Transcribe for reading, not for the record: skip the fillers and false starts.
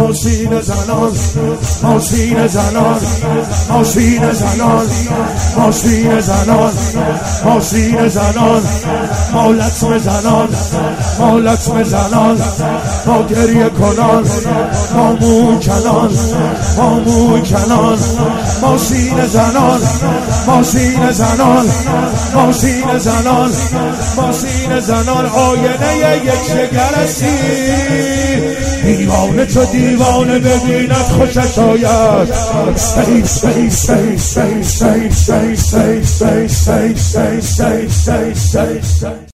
ماشین زنان ماشین زنان ماشین زنان ماشین زنان ماشین زنان ما لطم زنان ما لطم زنان ما گریه کنان ما مو کنان ما مو کنان ماشین زنان ماشین زنان ماشین زنان ماشین زنان آینه یک جگرسی دیوانه تو دیوانه ببیند خوشش آید سی سی سی سی سی سی سی سی سی سی سی سی